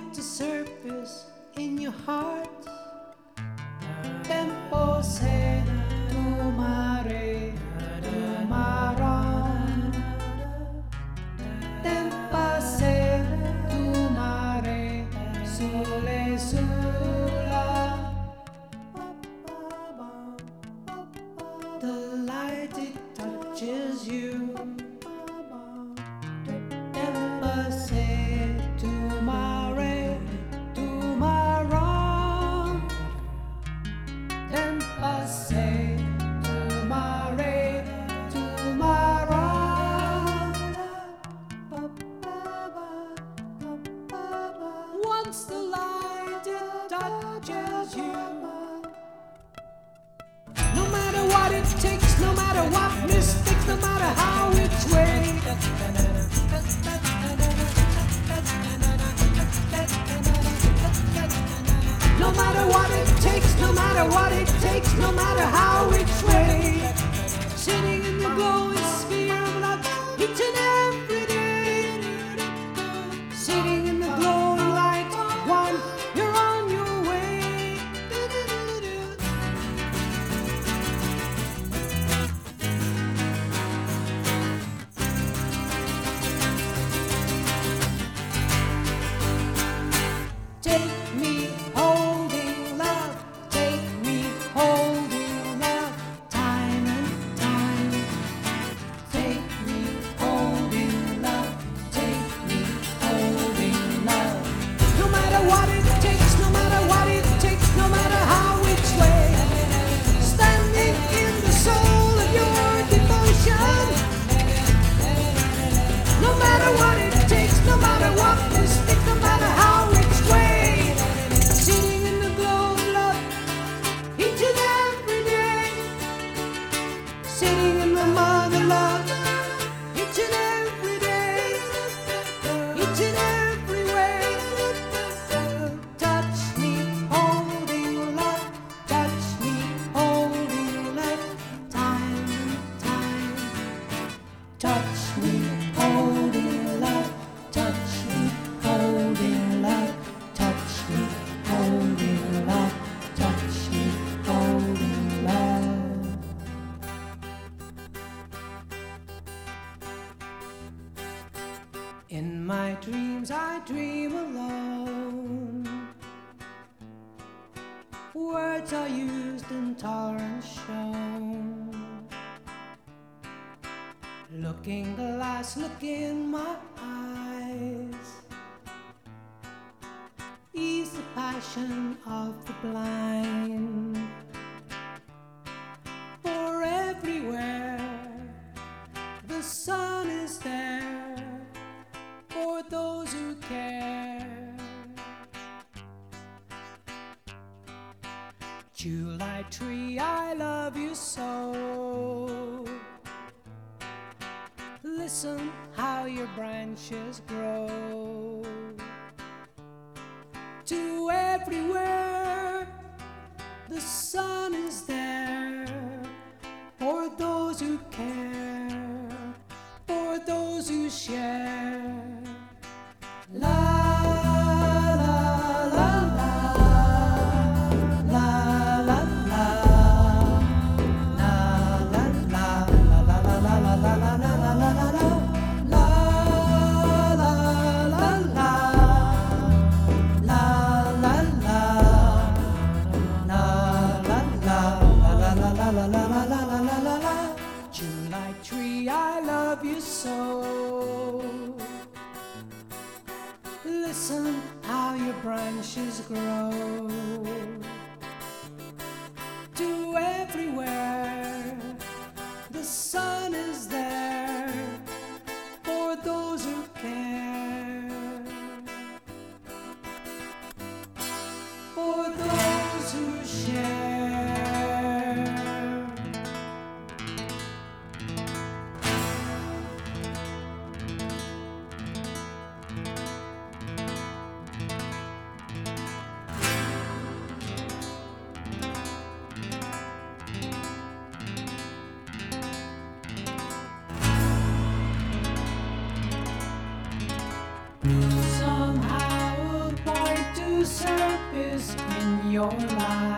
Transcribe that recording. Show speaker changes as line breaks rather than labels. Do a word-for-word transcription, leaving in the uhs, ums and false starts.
at the surface in your heart. Tempo se tu mare, tu maron. Tempo se tu mare, sole sulla. The light it touches you. Tempo se tu mare, tu maron. Tempo se tu mare, tu maron. Once the light it touches you, no matter what it takes, no matter what mistakes, no matter how it's way. No matter what it takes, no matter what it takes, no matter how it's way. Sitting in the glowing sphere of love each and every day. Sitting in the glowing light, one, you're on your way. Take me holding love, take me holding love, time and time. Take me holding love, take me holding love. No matter what it takes, no matter what it takes, no matter how it's way. Standing in the soul of your devotion. No matter what it takes, no matter what mistakes, no matter how it's way. Sitting in the glow of love each and every day. Sitting in the mother love each and every day. Each and every way. Touch me holding love, touch me holding love, time and time. Touch me holding love, touch me holding love, touch me holding love, touch me holding love. In my dreams I dream alone. Words are used and tolerance shown. Looking glass, look in my eyes. Ease the passion of the blind. For everywhere the sun is there for those who care. July tree, I love you so. Listen how your branches grow. To everywhere the sun is there for those who care, for those who share. La la la la la la la la la la la la la la la la. July tree, I love you so. Listen how your branches grow. To everywhere the sun is there for those who care, for those who share. your life.